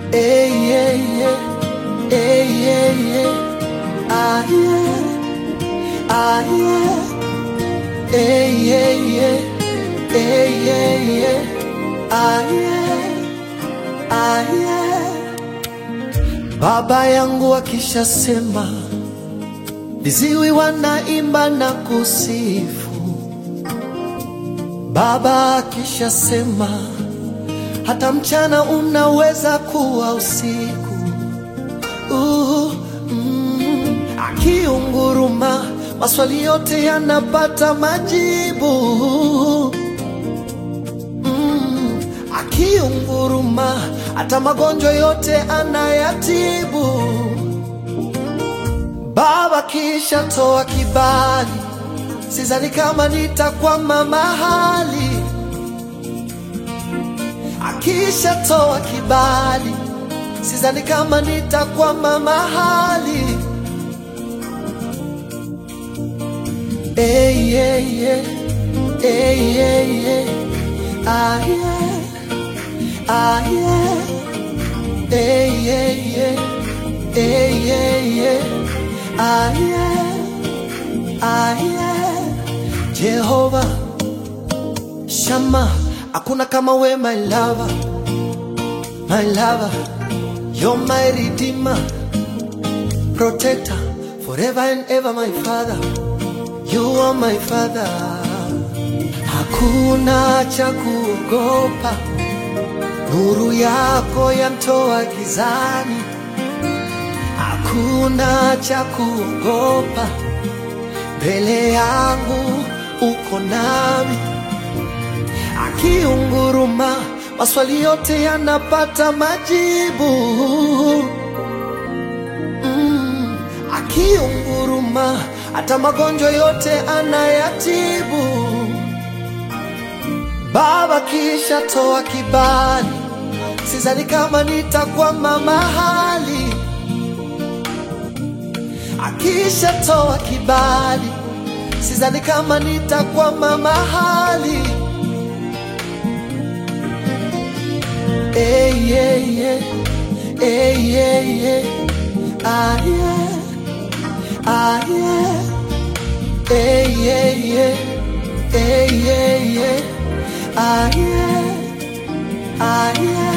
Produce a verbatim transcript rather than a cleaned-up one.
Hey, yeah, yeah. Hey, yeah, yeah. Ah, yeah. Ah, yeah. Hey, yeah, yeah. Hey, yeah, yeah. Ah, yeah. Ah, yeah. Baba yangu akishasema, viziwi wanaimba na kusifu. Baba akishasema, hata mchana unaweza kuwa usiku. uh, mm, Akiunguruma, maswali yote yanapata majibu. mm, Akiunguruma, hata magonjwa yote anayatibu. Baba kisha toa kibali, sidhani kama nitakwama mahali. Akisha toa kibali, sidhani kama nitakwama mahali. Hey, yeah, yeah. Hey, yeah, yeah. Ah, yeah. Ah, yeah. Hey, yeah, yeah. Hey, yeah, yeah. Ah, yeah. Ah, yeah. Jehovah Shammah, hakuna kama we, my lover, my lover. You're my redeemer, protector, forever and ever, my father. You are my father. Hakuna cha kuogopa, nuru yako yanitoa gizani. Hakuna cha kuogopa, mbele yangu uko nami. Akiunguruma, maswali yote yanapata majibu. mm. Akiunguruma, hata magonjwa yote anayatibu. Baba kisha toa kibali, sidhani kama nitakwama mahali. Akisha toa kibali, sidhani kama nitakwama mahali. Hey, yeah, yeah. Hey, yeah, yeah. Ah, yeah. Ah, yeah. Hey, yeah, yeah. Hey, yeah, yeah. Ah, yeah. Ah, yeah.